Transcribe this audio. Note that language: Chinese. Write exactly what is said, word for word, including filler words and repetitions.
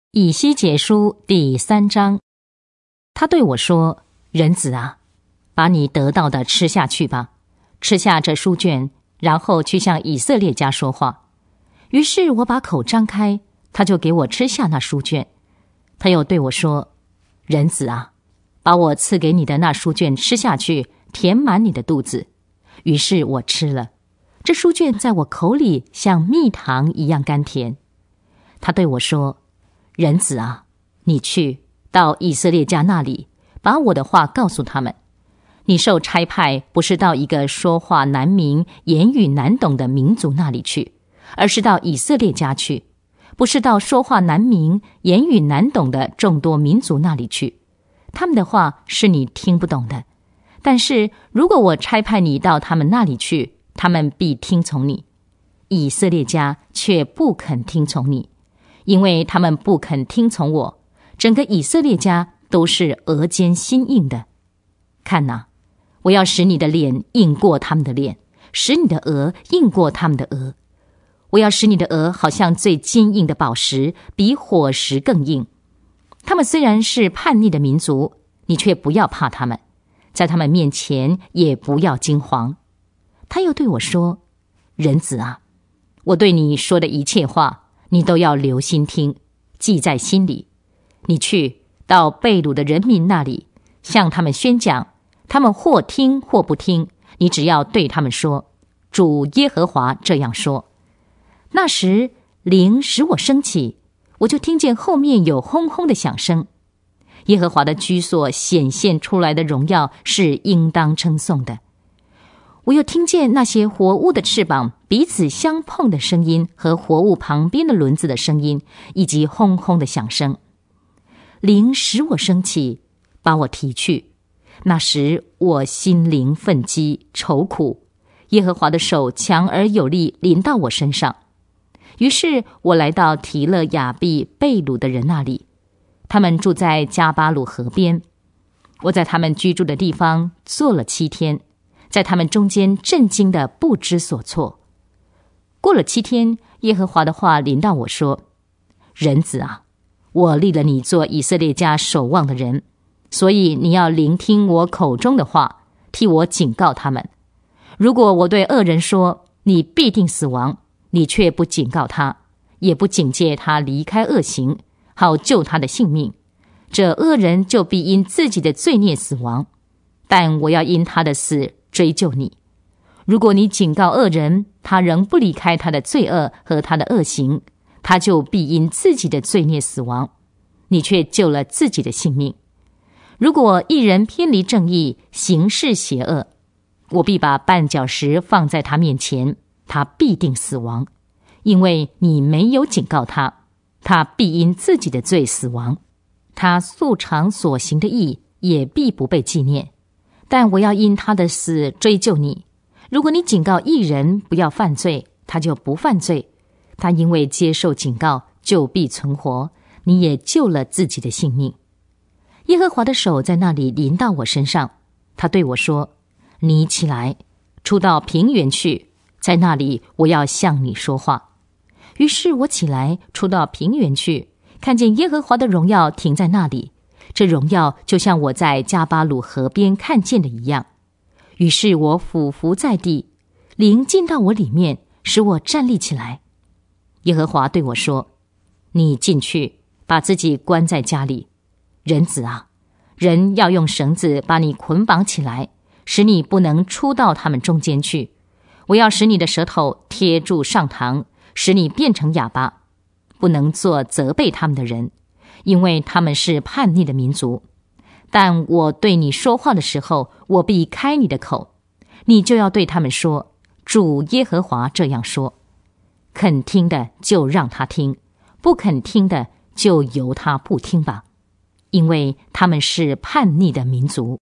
以西结书第三章，他对我说：人子啊，把你得到的吃下去吧，吃下这书卷，然后去向以色列家说话。于是我把口张开，他就给我吃下那书卷。他又对我说：人子啊，把我赐给你的那书卷吃下去，填满你的肚子。于是我吃了，这书卷在我口里像蜜糖一样甘甜。他对我说：人子啊，你去到以色列家那里，把我的话告诉他们。你受差派不是到一个说话难明、言语难懂的民族那里去，而是到以色列家去；不是到说话难明、言语难懂的众多民族那里去。他们的话是你听不懂的，但是如果我差派你到他们那里去，他们必听从你。以色列家却不肯听从你，因为他们不肯听从我，整个以色列家都是额间心硬的。看哪，我要使你的脸硬过他们的脸，使你的额硬过他们的额。我要使你的额好像最坚硬的宝石，比火石更硬。他们虽然是叛逆的民族，你却不要怕他们，在他们面前也不要惊惶。他又对我说：人子啊，我对你说的一切话，你都要留心听，记在心里。你去到被掳的人民那里，向他们宣讲，他们或听或不听，你只要对他们说：主耶和华这样说。那时灵使我生气，我就听见后面有轰轰的响声。耶和华的居所显现出来的荣耀是应当称颂的。我又听见那些活物的翅膀彼此相碰的声音，和活物旁边的轮子的声音，以及轰轰的响声。灵使我生气，把我提去。那时我心灵愤激，愁苦。耶和华的手强而有力临到我身上。于是我来到提勒雅毕被掳的人那里，他们住在加巴鲁河边。我在他们居住的地方坐了七天，在他们中间震惊的不知所措。过了七天，耶和华的话临到我说：人子啊，我立了你做以色列家守望的人，所以你要聆听我口中的话，替我警告他们。如果我对恶人说，你必定死亡，你却不警告他，也不警戒他离开恶行，好救他的性命，这恶人就必因自己的罪孽死亡，但我要因他的死追究你。如果你警告恶人，他仍不离开他的罪恶和他的恶行，他就必因自己的罪孽死亡，你却救了自己的性命。如果一人偏离正义，行事邪恶，我必把绊脚石放在他面前，他必定死亡，因为你没有警告他，他必因自己的罪死亡。他素常所行的义也必不被纪念，但我要因他的死追究你。如果你警告义人不要犯罪，他就不犯罪，他因为接受警告就必存活，你也救了自己的性命。耶和华的手在那里临到我身上，他对我说：你起来，出到平原去，在那里我要向你说话。于是我起来，出到平原去，看见耶和华的荣耀停在那里，这荣耀就像我在加巴鲁河边看见的一样。于是我俯伏在地，灵进到我里面，使我站立起来。耶和华对我说：你进去，把自己关在家里。人子啊，人要用绳子把你捆绑起来，使你不能出到他们中间去。我要使你的舌头贴住上膛，使你变成哑巴，不能做责备他们的人，因为他们是叛逆的民族。但我对你说话的时候，我必开你的口，你就要对他们说：主耶和华这样说。肯听的就让他听，不肯听的就由他不听吧，因为他们是叛逆的民族。